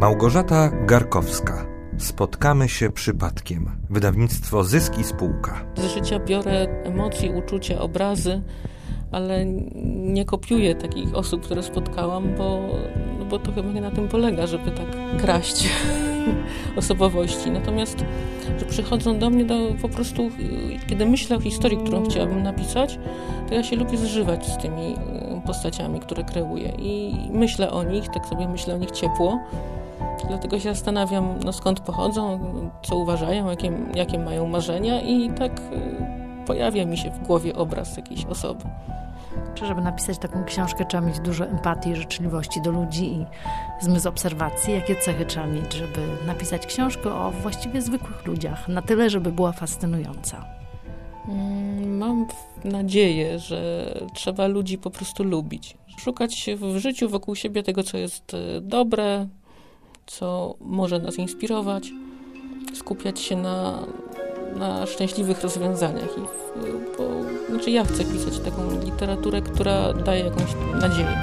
Małgorzata Garkowska. Spotkamy się przypadkiem. Wydawnictwo Zysk i Spółka. Z życia biorę emocje, uczucia, obrazy, ale nie kopiuję takich osób, które spotkałam, bo to chyba nie na tym polega, żeby tak kraść osobowości. Natomiast, że przychodzą do mnie, po prostu, kiedy myślę o historii, którą chciałabym napisać, to ja się lubię zżywać z tymi postaciami, które kreuję. I myślę o nich, tak sobie myślę o nich ciepło. Dlatego się zastanawiam, skąd pochodzą, co uważają, jakie mają marzenia i tak pojawia mi się w głowie obraz jakiejś osoby. Czy żeby napisać taką książkę, trzeba mieć dużo empatii, życzliwości do ludzi i zmysł obserwacji? Jakie cechy trzeba mieć, żeby napisać książkę o właściwie zwykłych ludziach, na tyle, żeby była fascynująca? Mam nadzieję, że trzeba ludzi po prostu lubić. Szukać w życiu wokół siebie tego, co jest dobre, co może nas inspirować, skupiać się na szczęśliwych rozwiązaniach. Znaczy ja chcę pisać taką literaturę, która daje jakąś nadzieję.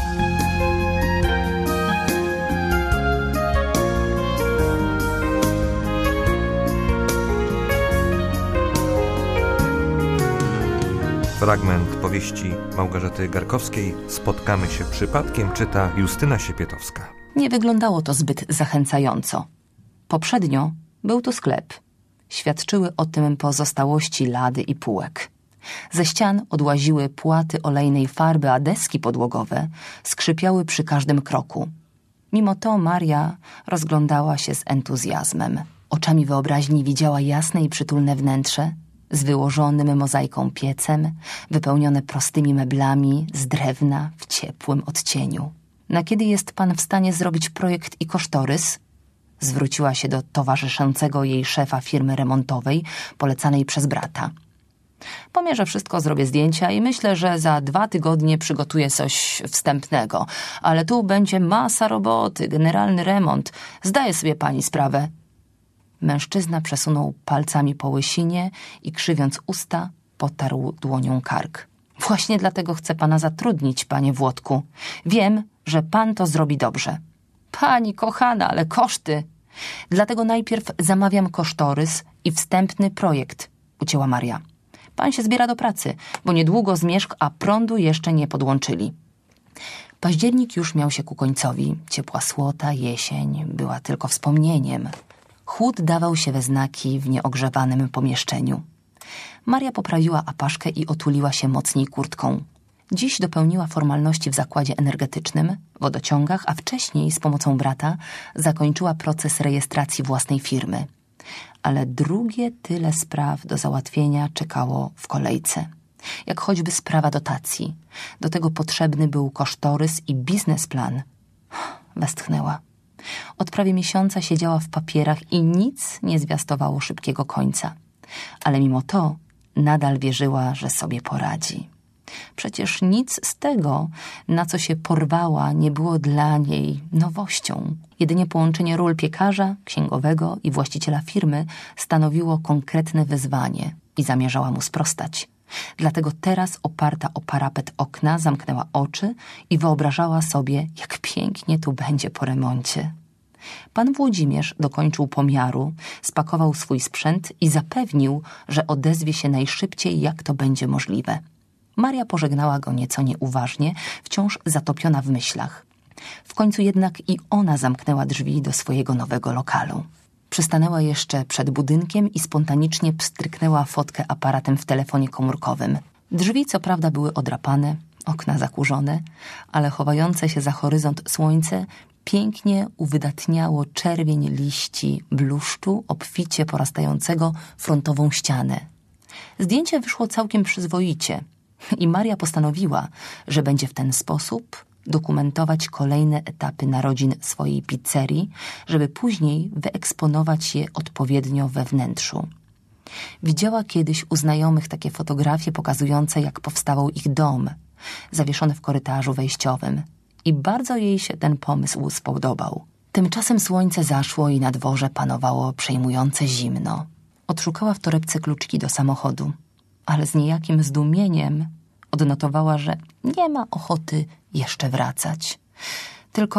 Fragment powieści Małgorzaty Garkowskiej Spotkamy się przypadkiem czyta Justyna Siepietowska. Nie wyglądało to zbyt zachęcająco. Poprzednio był tu sklep. Świadczyły o tym pozostałości lady i półek. Ze ścian odłaziły płaty olejnej farby, a deski podłogowe skrzypiały przy każdym kroku. Mimo to Maria rozglądała się z entuzjazmem. Oczami wyobraźni widziała jasne i przytulne wnętrze, z wyłożonym mozaiką piecem, wypełnione prostymi meblami z drewna w ciepłym odcieniu. Na kiedy jest pan w stanie zrobić projekt i kosztorys? Zwróciła się do towarzyszącego jej szefa firmy remontowej, polecanej przez brata. Pomierzę wszystko, zrobię zdjęcia i myślę, że za 2 tygodnie przygotuję coś wstępnego. Ale tu będzie masa roboty, generalny remont. Zdaje sobie pani sprawę. Mężczyzna przesunął palcami po łysinie i krzywiąc usta, potarł dłonią kark. Właśnie dlatego chcę pana zatrudnić, panie Włodku. Wiem, że pan to zrobi dobrze. Pani kochana, ale koszty. Dlatego najpierw zamawiam kosztorys i wstępny projekt, ucięła Maria. Pan się zbiera do pracy, bo niedługo zmierzch, a prądu jeszcze nie podłączyli. Październik już miał się ku końcowi. Ciepła słota jesień była tylko wspomnieniem. Chłód dawał się we znaki w nieogrzewanym pomieszczeniu. Maria poprawiła apaszkę i otuliła się mocniej kurtką. Dziś dopełniła formalności w zakładzie energetycznym, wodociągach, a wcześniej z pomocą brata zakończyła proces rejestracji własnej firmy. Ale drugie tyle spraw do załatwienia czekało w kolejce. Jak choćby sprawa dotacji. Do tego potrzebny był kosztorys i biznesplan. Westchnęła. Od prawie miesiąca siedziała w papierach i nic nie zwiastowało szybkiego końca. Ale mimo to nadal wierzyła, że sobie poradzi. Przecież nic z tego, na co się porwała, nie było dla niej nowością. Jedynie połączenie ról piekarza, księgowego i właściciela firmy stanowiło konkretne wyzwanie i zamierzała mu sprostać. Dlatego teraz, oparta o parapet okna, zamknęła oczy i wyobrażała sobie, jak pięknie tu będzie po remoncie. Pan Włodzimierz dokończył pomiaru, spakował swój sprzęt i zapewnił, że odezwie się najszybciej, jak to będzie możliwe. Maria pożegnała go nieco nieuważnie, wciąż zatopiona w myślach. W końcu jednak i ona zamknęła drzwi do swojego nowego lokalu. Przystanęła jeszcze przed budynkiem i spontanicznie pstryknęła fotkę aparatem w telefonie komórkowym. Drzwi co prawda były odrapane, okna zakurzone, ale chowające się za horyzont słońce pięknie uwydatniało czerwień liści bluszczu obficie porastającego frontową ścianę. Zdjęcie wyszło całkiem przyzwoicie i Maria postanowiła, że będzie w ten sposób dokumentować kolejne etapy narodzin swojej pizzerii, żeby później wyeksponować je odpowiednio we wnętrzu. Widziała kiedyś u znajomych takie fotografie pokazujące, jak powstawał ich dom, zawieszone w korytarzu wejściowym. I bardzo jej się ten pomysł spodobał. Tymczasem słońce zaszło i na dworze panowało przejmujące zimno. Odszukała w torebce kluczyki do samochodu, ale z niejakim zdumieniem odnotowała, że nie ma ochoty jeszcze wracać. Tylko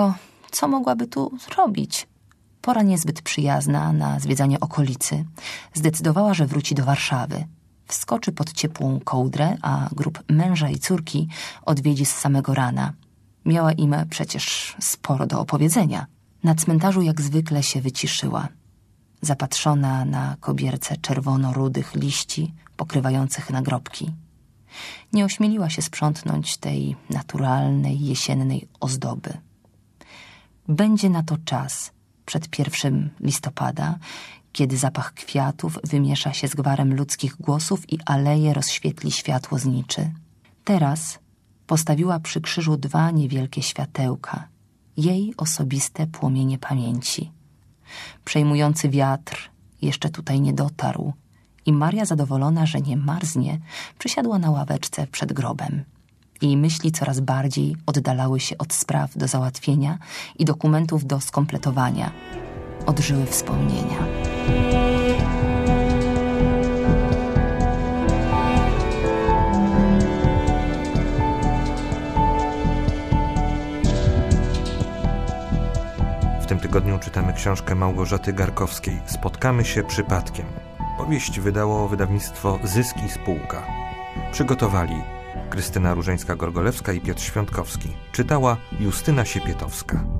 co mogłaby tu zrobić? Pora niezbyt przyjazna na zwiedzanie okolicy. Zdecydowała, że wróci do Warszawy. Wskoczy pod ciepłą kołdrę, a grób męża i córki odwiedzi z samego rana. Miała im przecież sporo do opowiedzenia. Na cmentarzu jak zwykle się wyciszyła. Zapatrzona na kobierce czerwono-rudych liści pokrywających nagrobki. Nie ośmieliła się sprzątnąć tej naturalnej, jesiennej ozdoby. Będzie na to czas, przed 1 listopada, kiedy zapach kwiatów wymiesza się z gwarem ludzkich głosów i aleje rozświetli światło zniczy. Teraz postawiła przy krzyżu 2 niewielkie światełka, jej osobiste płomienie pamięci. Przejmujący wiatr jeszcze tutaj nie dotarł i Maria, zadowolona, że nie marznie, przysiadła na ławeczce przed grobem. Jej myśli coraz bardziej oddalały się od spraw do załatwienia i dokumentów do skompletowania. Odżyły wspomnienia. W tym tygodniu czytamy książkę Małgorzaty Garkowskiej „Spotkamy się przypadkiem”. Powieść wydało wydawnictwo Zysk i Spółka. Przygotowali Krystyna Różeńska-Gorgolewska i Piotr Świątkowski. Czytała Justyna Siepietowska.